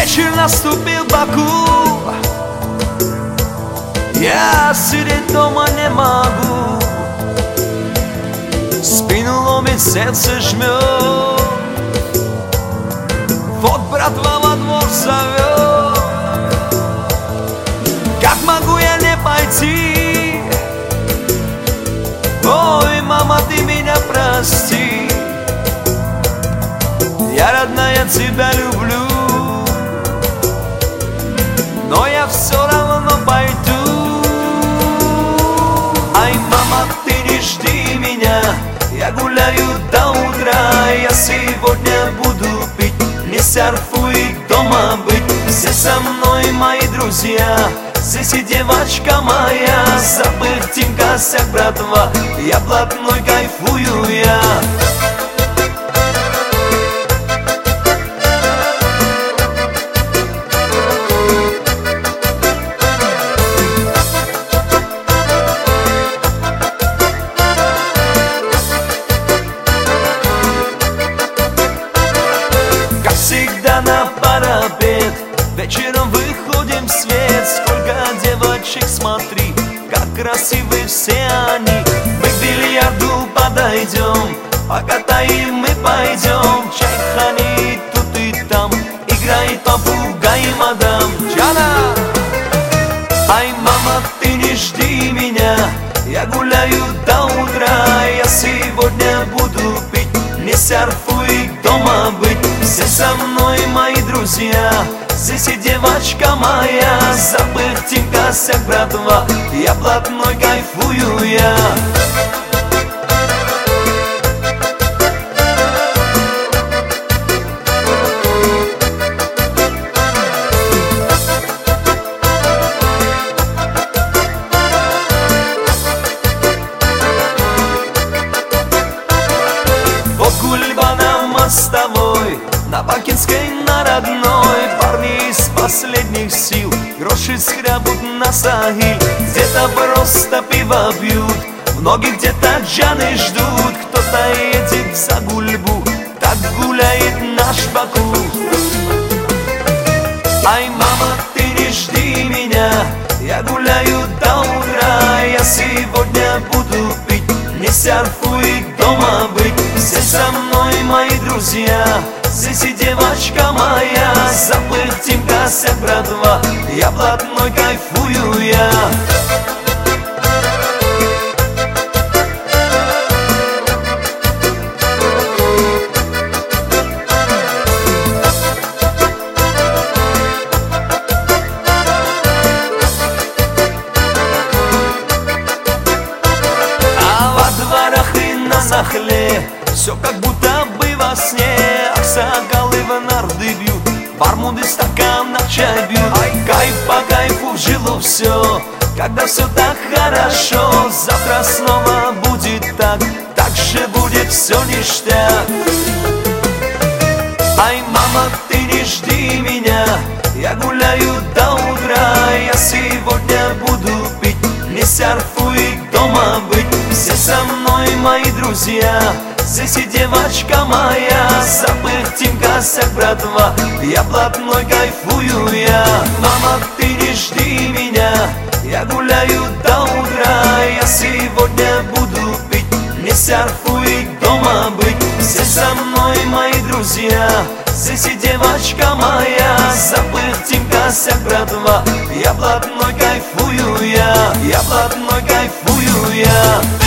Вечер наступил в Баку, я сидеть дома не могу. Спину ломит, сердце жмет, вот братва во двор зовет. Как могу я не пойти? Ой, мама, ты меня прости. Я, родная, тебя люблю, но я все равно пойду. Ай, мама, ты не жди меня, я гуляю до утра. Я сегодня буду пить, не серфу и дома быть. Все со мной мои друзья, здесь и девочка моя. Забыл Тимка, вся братва, я блатной, кайфую я. Всегда на парапет, вечером выходим в свет. Сколько девочек, смотри, как красивы все они. Мы к бильярду подойдем, покатаем мы пойдем. Чайхани тут и там, играет попугай мадам Джана. Ай, мама, ты не жди меня, я гуляю до утра. Я сегодня буду пить, не серфу и дома быть. Все со мной мои друзья, здесь и девочка моя. Забыл Тимка, вся братва, я блатной, кайфую я. Гульбана мостовой, на Бакинской, на родной. Парни из последних сил гроши скрябут на сахиль. Где-то просто пиво пьют, многие где-то джаны ждут. Кто-то едет за Гульбу, так гуляет наш Баку. Ай, мама, ты не жди меня, я гуляю до утра. Я сегодня буду пить, не серфу и дома быть. Все со мной мои друзья, здесь и девочка моя. Забыл Тимка, вся братва, я блатной, кайфую я. А во дворах и на нахле все как будто бы во сне. Аксакалы в нарды бьют, бармуды стакан на чай бьют. Ай, кайф по кайфу в жилу все, когда все так хорошо. Завтра снова будет так, так же будет все ништяк. Ай, мама, ты не жди меня, я гуляю до утра. Я сегодня буду пить, не серфу и дома быть. Все со мной мои друзья, здесь и девочка моя. Забыл Тимка, вся братва, я блатной, кайфую я. Мама, ты не жди меня, я гуляю до утра. Я сегодня буду пить, не серфу и дома быть. Все со мной мои друзья, здесь и девочка моя. Забыл Тимка, вся братва, я блатной, кайфую я. Я блатной, кайфую я.